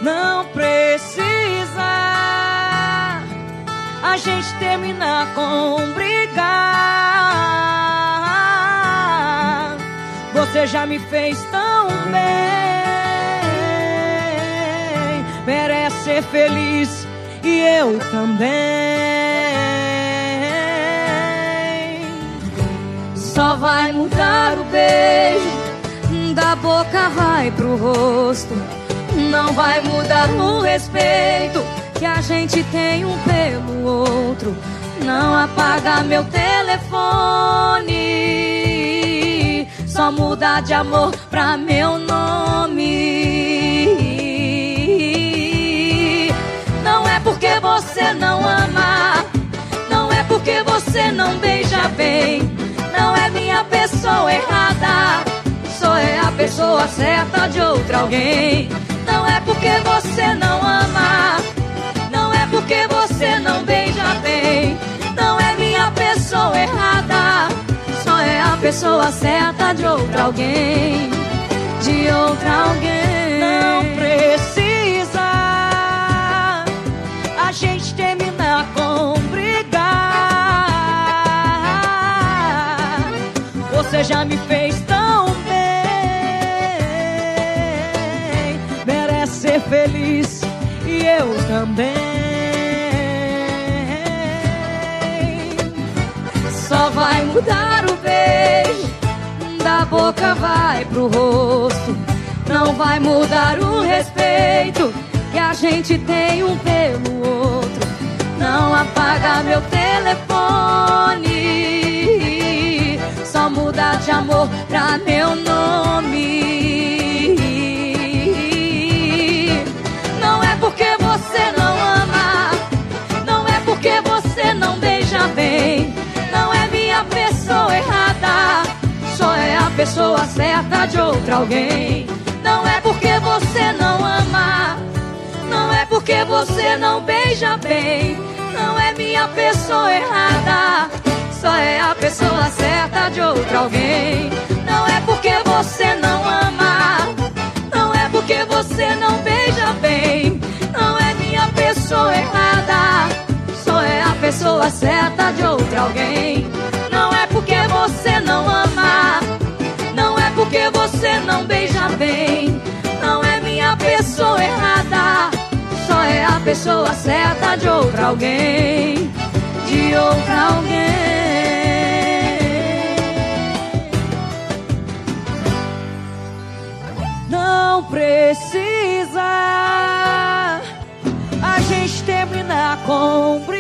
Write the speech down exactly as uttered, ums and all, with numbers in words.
Não precisa a gente terminar com brigar. Você já me fez tão bem, merece ser feliz e eu também. Só vai mudar o beijo, da boca vai pro rosto. Não vai mudar o respeito que a gente tem um pelo outro. Não apaga meu telefone, só muda de amor pra meu nome. Não é porque você não ama, não é porque você não beija bem. Não é minha pessoa errada, só é a pessoa certa de outra alguém. Não é porque você não ama, não é porque você não beija bem. Não é minha pessoa errada, só é a pessoa certa de outra alguém. De outra alguém. Não precisa a gente terminar com brigar. Você já me fez tão bem, merece ser feliz e eu também. Só vai mudar o beijo, da boca vai pro rosto. Não vai mudar o respeito que a gente tem um pelo outro. Não apaga meu telefone, só muda de amor pra meu nome. Não é porque você não ama, não é porque você não beija bem. Não é minha pessoa errada, só é a pessoa certa de outra alguém. Não é porque você não ama, não é porque você não beija bem. Não é minha pessoa errada, só é a pessoa certa de outra alguém. Não é porque você não ama, não é porque você não beija bem. Não é minha pessoa errada, só é a pessoa certa de outra alguém. Não é porque você não ama, não é porque você não beija bem. Não é minha pessoa errada, só é a pessoa certa de outra alguém. De outra alguém. Não precisa a gente terminar com